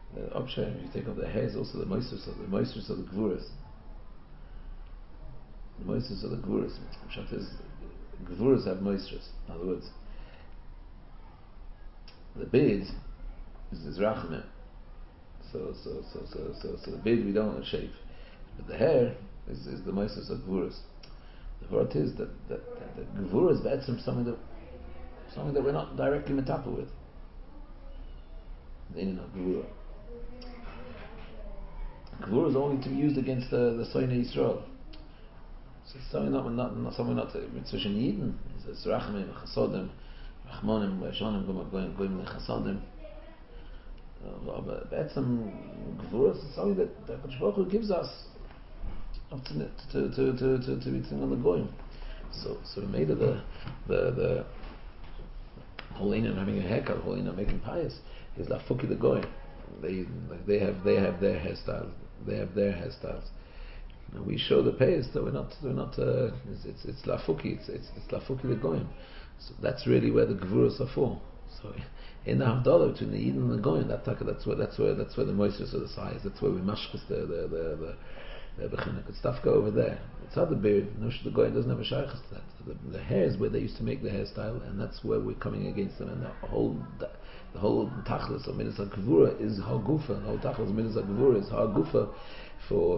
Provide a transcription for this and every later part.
Upshine, if you take off the hair, is also the moistness of the Gvuras. The moistness of the Gvuras. Gvuras have moistness. In other words, the beard is rachamim. So the beard we don't shave, but the hair is the moistness of Gvuras. The word is that Gvura is better something that we're not directly metapel with. The inyan of Gvura. Gvura is only to be used against the Soine Yisrael. So it's something not Mitzvah Yidden. It's Rachamim, Chasodim, Rachmonim, Shonim, Goyim Chasodim. But Gvura is something that Kodesh Baruch Hu gives us to be seen on the goyim. So we made it the whole inyan having a haircut, whole inyan making pious is lafuki the goyim. They have their hairstyles. They have their hairstyles. And we show the pious that we're not. It's lafuki. It's lafuki the goyim. So that's really where the gevuras are for. So in the Havdalah between the Yidden and the goyim, that's where the moistness of the size. That's where we mashkas the good stuff go over there. It's other beard. The goyim doesn't have a shaykhs to that. The hair is where they used to make the hairstyle, and that's where we're coming against them. And the whole tachlis of midas hakavura is hagufa. The whole tachlis of midas hakavura is hagufa for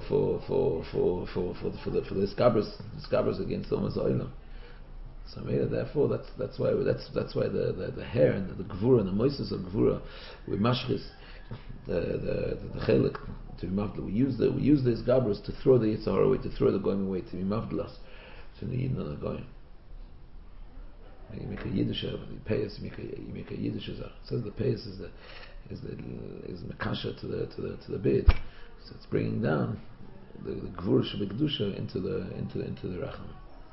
the scabbers against the Umas Oilam. So therefore that's why the hair and the gvura and the moistness of gvura we mashchis the chelik to be mavdal. We use these gabras to throw the yitzhar away, to throw the goyim away, to be mavdalas to the yidden and the goyim. You make a yiddish the payas. You make a yiddish zar. It says the payas is mekasha to the bed. So it's bringing down the gvura shebekdusha into the racham.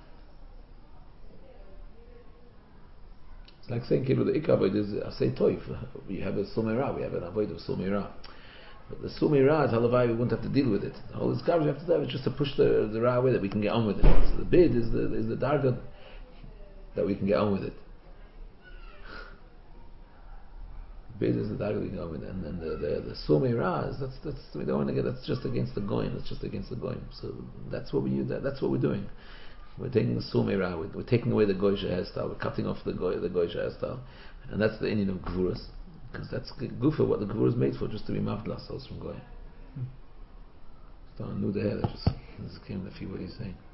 It's like saying the ikavod is asay toif. We have a sumera, we have an avoid of sumera. But the sumera is halavai, we won't have to deal with it. All this garbage we have to do is just to push the ra away that we can get on with it. So the bid is the darga that we can get on with it. Bid is the darga we can get on with it. And then the sumera is that's we don't want to get, that's just against the goyim. That's just against the goyim. So that's what we use. That's what we're doing. We're taking the sumera, we're taking away the goysha hairstyle, we're cutting off the goysha hairstyle, and that's the inyan of gvuras, because that's gufa what the gvura is made for, just to be mavdlas from goy. So I knew the hair that just came to feel what he's saying.